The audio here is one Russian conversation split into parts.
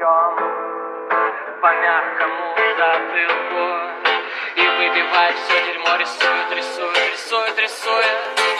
ключом по мягкому затылку и выбивает все дерьмо, рисует, рисует, рисует, рисует.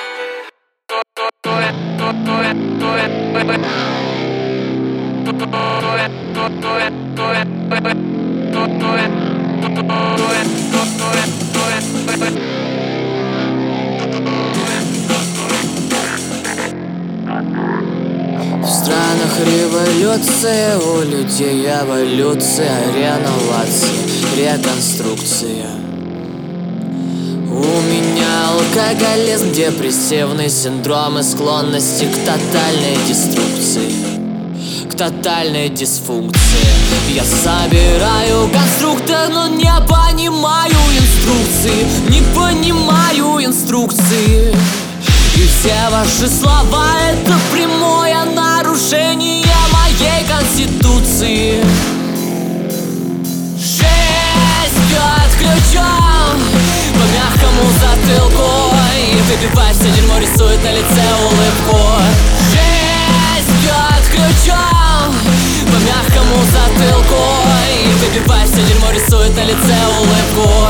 В странах революция, у людей эволюция, реновация, реконструкция. У меня алкоголизм, депрессивный синдром и склонности к тотальной деструкции, к тотальной дисфункции. Я собираю конструктор, но не понимаю инструкции, не понимаю инструкции. И все ваши слова — это прямое нарушение моей конституции. Жизнь бьет ключом по мягкому затылку и выбивая все дерьмо, рисует на лице улыбку. Жизнь бьет ключом по мягкому затылку и выбивая все дерьмо, рисует на лице улыбку.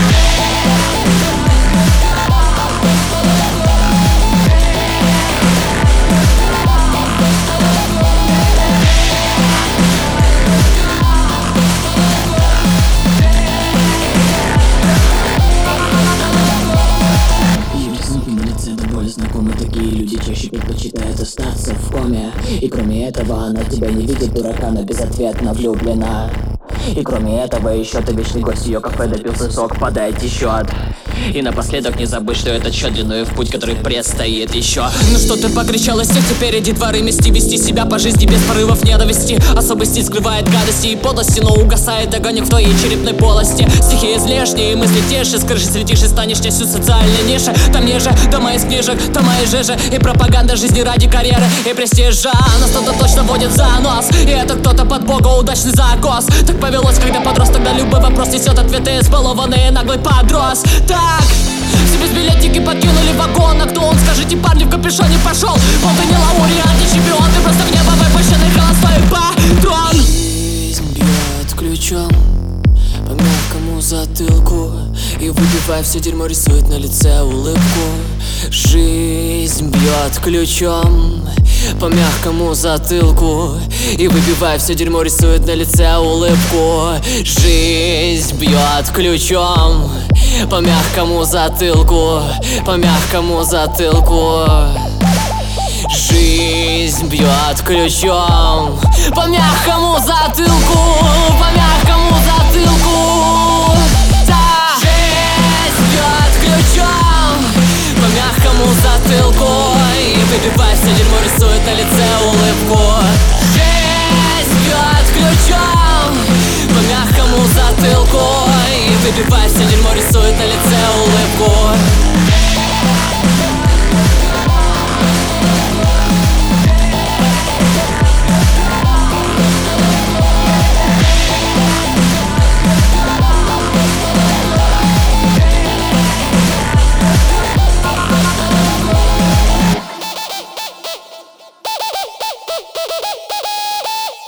Знакомы такие люди чаще предпочитают остаться в коме. И кроме этого она тебя не видит, дурака, но безответно влюблена. И кроме этого еще ты вечный гость ее кафе, допился сок, подайте счет. И напоследок не забудь, что этот счет длиною в путь, который предстоит еще. Ну что ты покричала, стих теперь иди дворы мести, вести себя по жизни без порывов ненависти. Особый стиль скрывает гадости и подлости, но угасает огонек в твоей черепной полости. Стихи излишние, мысли тише, с крыши слетишь и станешь частью социальной ниши. Там ниже, дома из книжек, тома и жижи, и пропаганда жизни ради карьеры и престижа. Нас кто-то точно водит за нос, и это кто-то под бога удачный закос. Так повелось, когда подрос, тогда любой вопрос несет ответы, избалованный наглый подрос. Так, все безбилетники покинули вагон, а кто он, скажите, парни, в капюшоне пошел. Он ты не лауреат, не чемпион, ты просто в небо выпущенный холостой патрон. Жизнь бьет ключом по мягкому затылку и выбивая все дерьмо, рисует на лице улыбку. Жизнь бьет ключом по мягкому затылку и выбивая все дерьмо, рисует на лице улыбку. Жизнь бьет ключом по мягкому затылку, по мягкому затылку. Жизнь бьет ключом по мягкому затылку, по мягкому затылку. Да. Жизнь бьет ключом по мягкому затылку и выбивая все дерьмо, рисует на лице улыбку. Жизнь бьет ключом по мягкому затылку и выбивая все дерьмо, рисует на лице улыбку.